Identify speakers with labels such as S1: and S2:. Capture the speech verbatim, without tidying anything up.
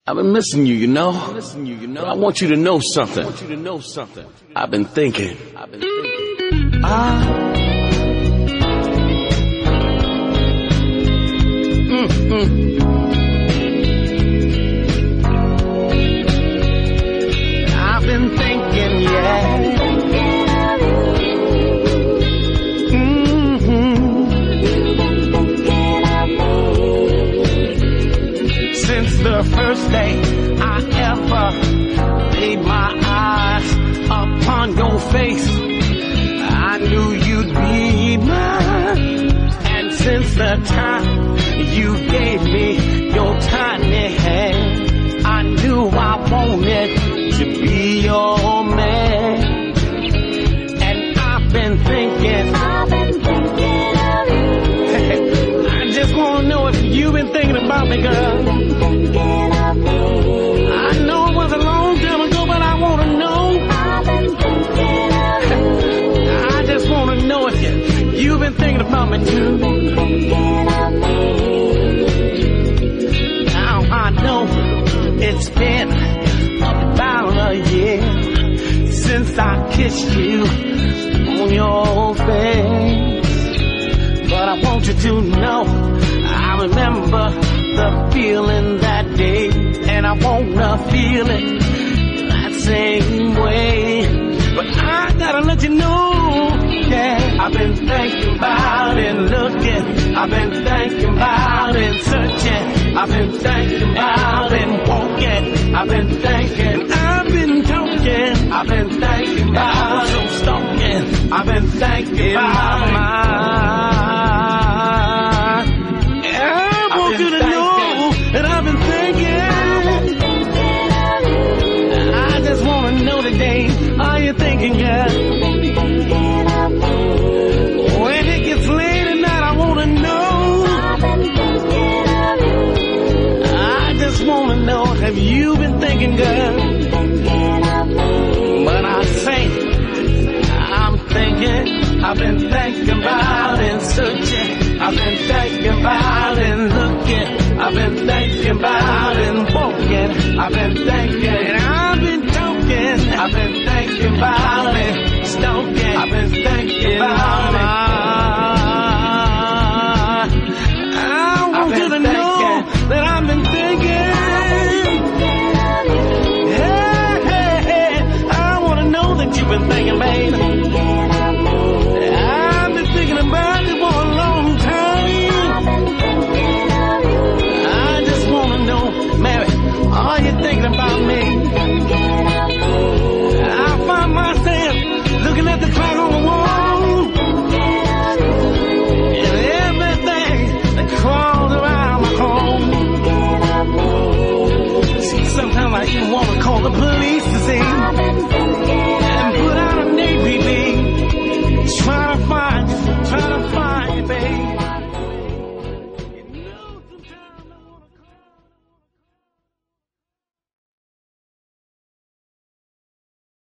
S1: I've been missing you, you know. But I want you to know something. I've been thinking. I've been thinking. Ah. Mm-mm. I've been thinking, yeah. The first day I ever laid my eyes upon your face, I knew you'd be mine. And since the time you gave me your tiny hand, I knew I wanted to be your man. And I've been thinking, I've been thinking of you. I just want to know if you've been thinking about me, girl. I know it was a long time ago, but I want to know. I've been thinking of you. I just want to know if you, you've been thinking about me too. Now I know it's been about a year since I kissed you on your face, but I want you to know I remember the feeling that day, and I wanna feel it that same way. But I gotta let you know, yeah, I've been thinking about it, looking, I've been thinking about it, searching, I've been thinking about it, walking, I've been thinking, I've been talking, I've been thinking about it, stalking, I've been thinking about my mind. I want you to know that I've been thinking. I just want to know today, are you thinking, girl? When it gets late at night, I want to know. I just want to know, have you been thinking, girl? But I say, I'm thinking, I've been thinking about it, searching, I've been thinking about it, looking, I've been thinking about it, walking, I've been thinking, and I've been talking, I've been thinking about it, stalking, I've been thinking about it. I want you to know that I've been thinking. Hey, hey, hey, I want to know that you've been thinking, baby. I've been thinking about you for a long time. Mary, are you thinking about me? I find myself looking at the clock on the wall and everything that crawls around my home. See, sometimes I even want to call the police to see and put out an A P B, trying to find you, trying to find you, babe.